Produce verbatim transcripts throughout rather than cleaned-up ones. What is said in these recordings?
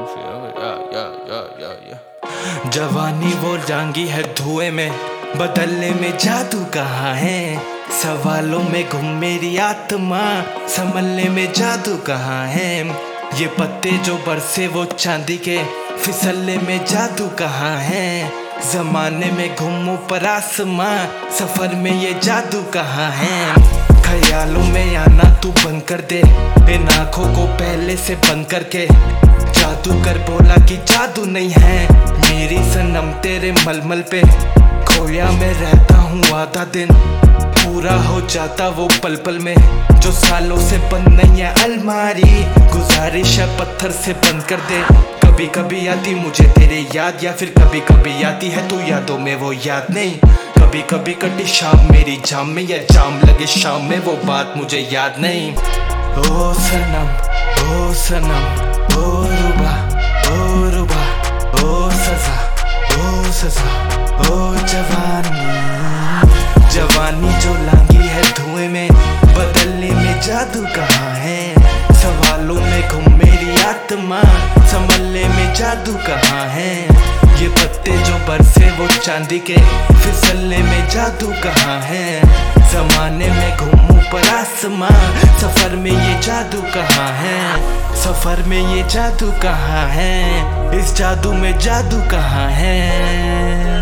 जवानी वो जांगी है धुएं में, बदलने में जादू कहाँ है। सवालों में घूम मेरी आत्मा, संभलने में जादू कहाँ है। ये पत्ते जो बरसे वो चांदी के, फिसलने में जादू कहाँ है। जमाने में घूमूं पर आसमां, सफर में ये जादू कहाँ है। ख्यालों में आना तू बंद कर दे, इन आँखों को पहले से बंद करके। जादू कर बोला कि जादू नहीं है, मेरी सनम तेरे मलमल पे। खोया में रहता हूँ आधा दिन, पूरा हो जाता वो पल पल में। जो सालों से बंद नहीं है अलमारी, गुजारिश है पत्थर से बंद कर दे। कभी कभी आती मुझे तेरी याद, या फिर कभी कभी आती है तू यादों में वो याद नहीं। कभी कभी कटी शाम मेरी जाम में, या जाम लगे शाम में वो बात मुझे याद नहीं। ओ सनम ओ सनम ओ रुबा ओ रुबा ओ सजा ओ सजा ओ जवानी। जवानी जो लांगी है धुएं में, बदलने में जादू कहाँ है। सवालों में घूम मेरी आत्मा, संभलने में जादू कहाँ है। ये पत्ते जो बरसे वो चांदी के, फिसलने में जादू कहाँ है। जमाने में घूमूं पर आसमां, सफर में ये जादू कहाँ है। सफर में ये जादू कहाँ है, इस जादू में जादू कहाँ है।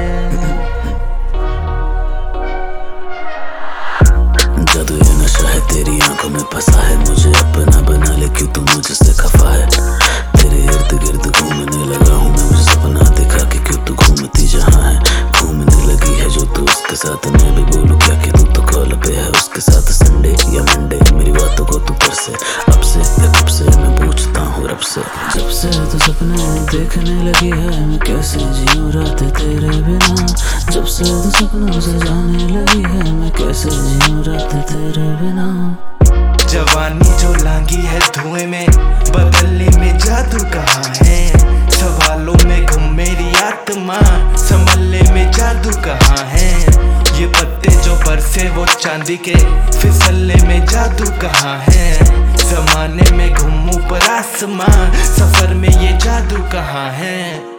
जादू ये नशा है तेरी आंखों में फंसा है, मुझे अपना बना ले क्यों तू मुझसे खफा है। तेरे इर्द गिर्द घूमने लगा हूँ मैं, मुझे सपना दिखा कि क्यों तू घूमती जहाँ है। घूमने लगी है जो तू उसके साथ, मैं भी बोलूँ क्या कि तू तो कॉल पे है उसके साथ। संडे या मंडे मेरी बातों को तू कर से, अब से या कब से मैं पूछता हूँ रब से। जब से तू सपने देखने लगी है, मैं कैसे जीऊँ रात तेरे बिना। जब से तू सपनों से जाने लगी है, मैं कैसे जीऊँ रात तेरे बिना। जवानी जो लांगी है धुएं में, बदलने में जादू कहाँ है। सवालों में घूम मेरी आत्मा, संभलने में जादू कहाँ है। ये पत्ते जो बरसे वो चांदी के, फिसलने में जादू कहाँ है। जमाने में घूमूं पर आसमां, सफर में ये जादू कहाँ है।